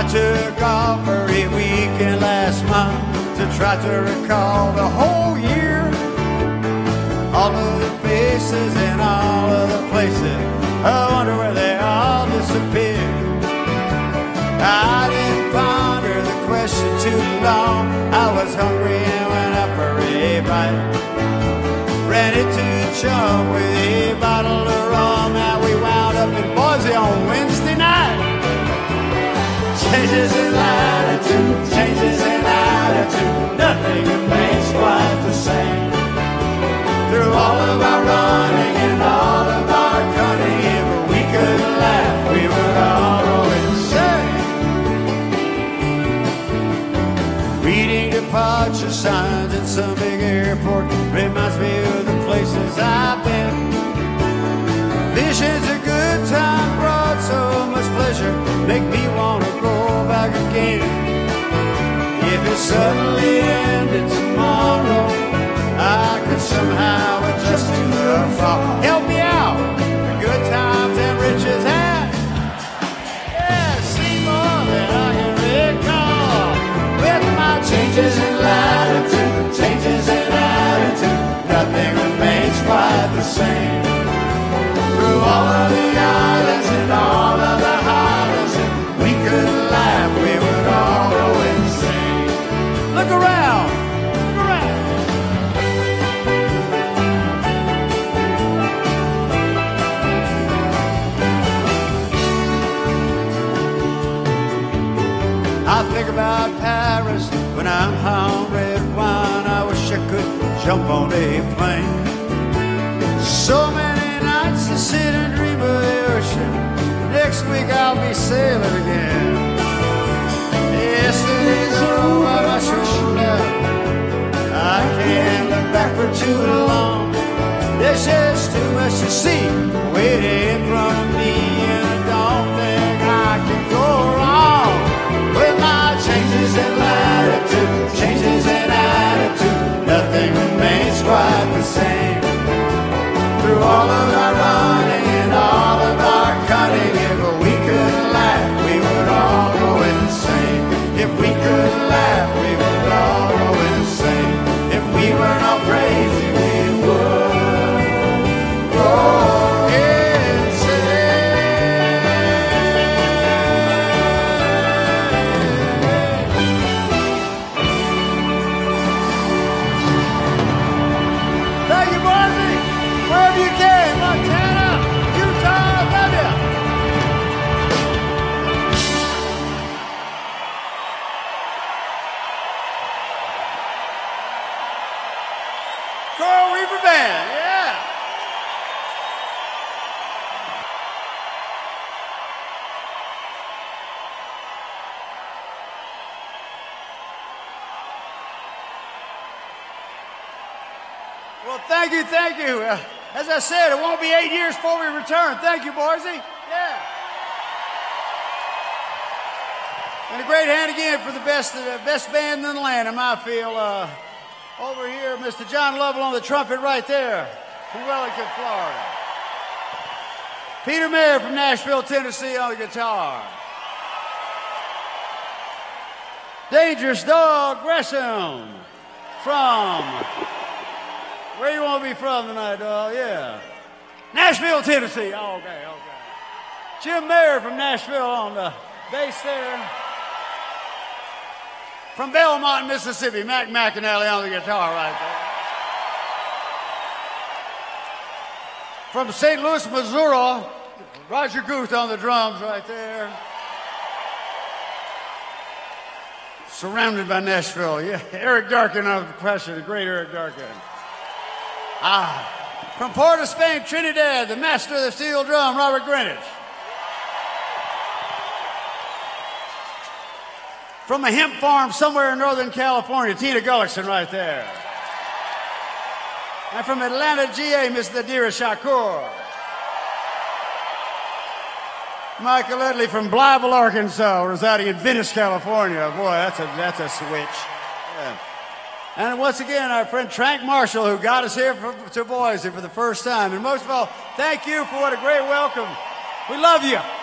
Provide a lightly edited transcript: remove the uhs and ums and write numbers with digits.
took off for a weekend last month to try to recall the whole year, all of the faces and all of the places. I wonder where they all disappeared. I didn't ponder the question too long. I was hungry and went up for a bite. Ran into a chum with a bottle of rum, and we wound up in Boise on Wednesday night. Changes in latitude, changes in attitude, nothing remains quite the same. Through all of our running and all of our cunning, if we could laugh, we would all go insane. Reading departure signs at some big airport reminds me of the places I've been. Visions of good time brought so much pleasure, make me want to go back again. If it suddenly ended tomorrow, I could somehow adjust to the fall. Help me out, the good times and riches had. Yeah, see more than I can recall. With my changes in latitude, changes in attitude, nothing remains quite the same. Through all of the islands and all of the highlands, if we could laugh, we would all go insane. Look around, look around. I think about Paris when I'm on red wine. I wish I could jump on a plane. So many nights to sit and dream of the ocean. Next week I'll be sailing again. Yesterday's over my shoulder. I can't look back for too long. There's just too much to see waiting in front of me, and I don't think I can go wrong. With my changes in latitude, changes in attitude, nothing remains quite the same. Through all of our running and all of our cunning, if we could laugh, we would all go insane. If we could laugh, we would all go insane. If we were not crazy, we would go insane. Thank you, Boise. Wherever you came, Montana, Utah, I love you. Coral Reaper Band, yeah. Well, thank you, thank you. As I said, it won't be 8 years before we return. Thank you, Boise. Yeah. And a great hand again for the best band in the land, in my field. Over here, Mr. John Lovell on the trumpet right there from Wellington, Florida. Peter Mayer from Nashville, Tennessee on the guitar. Dangerous Dog Gresham from... Where you want to be from tonight, dog? Yeah. Nashville, Tennessee. Oh, okay. Jim Mayer from Nashville on the bass there. From Belmont, Mississippi, Mac McAnally on the guitar right there. From St. Louis, Missouri, Roger Guth on the drums right there. Surrounded by Nashville, yeah. Eric Darkin on the percussion, the great Eric Darkin. From Port of Spain, Trinidad, the master of the steel drum, Robert Greenwich. From a hemp farm somewhere in Northern California, Tina Gullickson right there. And from Atlanta, GA, Miss Nadira Shakur. Michael Ledley from Blytheville, Arkansas, residing in Venice, California. Boy, that's a switch. Yeah. And once again, our friend Trank Marshall, who got us here to Boise for the first time. And most of all, thank you for what a great welcome. We love you.